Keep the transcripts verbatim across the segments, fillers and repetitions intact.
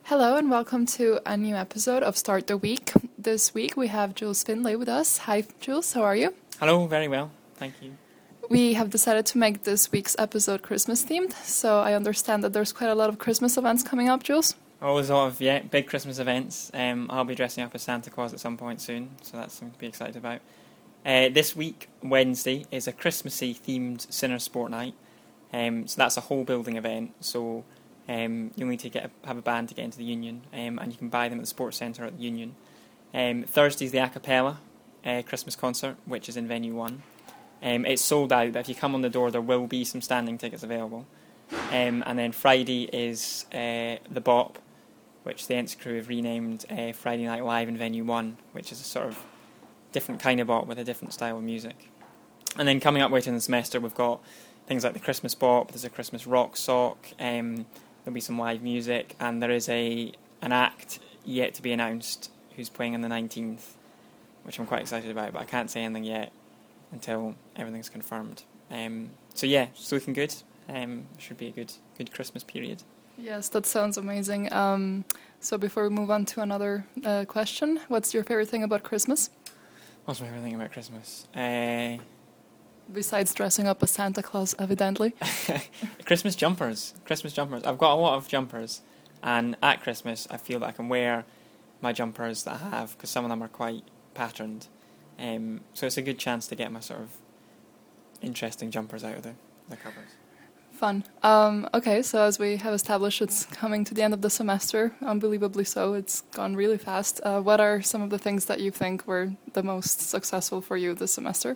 Hello and welcome to a new episode of Start the Week. This week we have Jules Finlay with us. Hi Jules, how are you? Hello, very well, thank you. We have decided to make this week's episode Christmas themed, so I understand that there's quite a lot of Christmas events coming up, Jules. Oh, there's a lot of yeah, big Christmas events. Um, I'll be dressing up as Santa Claus at some point soon, so that's something to be excited about. Uh, this week, Wednesday, is a Christmassy themed Sinner Sport Night. Um, so that's a whole building event, so um, you'll need to get a, have a band to get into the Union, um, and you can buy them at the Sports Centre at the Union. Um, Thursday's the a cappella uh, Christmas concert, which is in Venue one. Um, it's sold out, but if you come on the door, there will be some standing tickets available. Um, and then Friday is uh, the Bop, which the Ents crew have renamed uh, Friday Night Live in Venue one, which is a sort of different kind of bop with a different style of music. And then coming up later in the semester, we've got things like the Christmas Bop, there's a Christmas Rock Sock, um, there'll be some live music, and there is a an act yet to be announced who's playing on the nineteenth, which I'm quite excited about, but I can't say anything yet until everything's confirmed. Um, so yeah, it's looking good. Um, should be a good good Christmas period. Yes, that sounds amazing. Um, so before we move on to another uh, question, what's your favorite thing about Christmas? What's my favorite thing about Christmas? Uh, Besides dressing up as Santa Claus, evidently. Christmas jumpers. Christmas jumpers. I've got a lot of jumpers, and at Christmas I feel that I can wear my jumpers that I have, because some of them are quite patterned. Um, so it's a good chance to get my sort of interesting jumpers out of the, the cupboard. Fun. Um, okay, so as we have established, it's coming to the end of the semester, unbelievably so. It's gone really fast. Uh, what are some of the things that you think were the most successful for you this semester?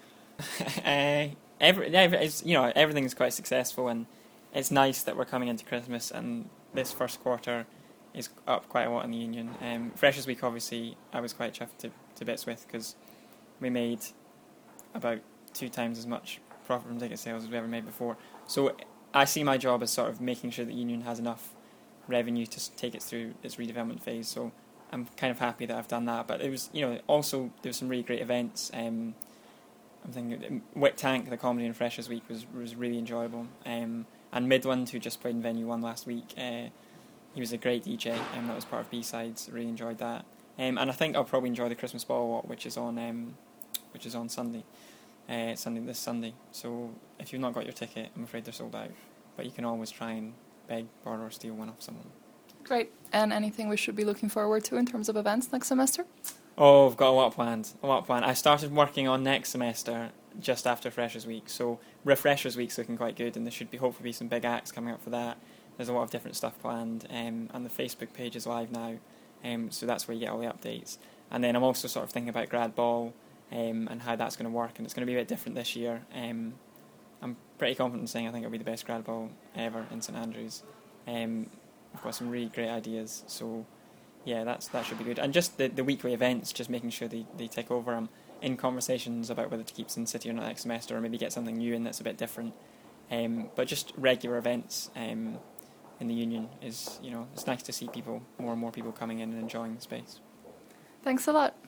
uh, every, every, it's, you know, everything's quite successful, and it's nice that we're coming into Christmas, and this first quarter is up quite a lot in the Union. Um, Freshers Week, obviously, I was quite chuffed to, to bits with, because we made about two times as much profit from ticket sales as we ever made before. So I see my job as sort of making sure that Union has enough revenue to take it through its redevelopment phase. So I'm kind of happy that I've done that. But it was, you know, also there were some really great events. Um, I'm thinking Wit Tank, the comedy in Freshers Week, was was really enjoyable. Um, and Midland, who just played in Venue One last week, uh, he was a great D J, and um, that was part of B-Sides. Really enjoyed that. Um, and I think I'll probably enjoy the Christmas Ball Walk, which is on um, which is on Sunday. Uh, Sunday this Sunday. So if you've not got your ticket, I'm afraid they're sold out. But you can always try and beg, borrow, or steal one off someone. Great. And anything we should be looking forward to in terms of events next semester? Oh, I've got a lot planned. A lot planned. I started working on next semester just after Freshers Week. So Refreshers Week's looking quite good, and there should be hopefully be some big acts coming up for that. There's a lot of different stuff planned, um, and the Facebook page is live now. Um, so that's where you get all the updates. And then I'm also sort of thinking about Grad Ball. Um, and how that's going to work, and it's going to be a bit different this year. Um, I'm pretty confident in saying I think it'll be the best grad ball ever in St Andrews. Um, I've got some really great ideas, so yeah, that's that should be good. And just the, the weekly events, just making sure they, they take over. I'm in conversations about whether to keep Sin City or not next semester, or maybe get something new in that's a bit different. Um, but just regular events um, in the Union is, you know, it's nice to see people, more and more people coming in and enjoying the space. Thanks a lot.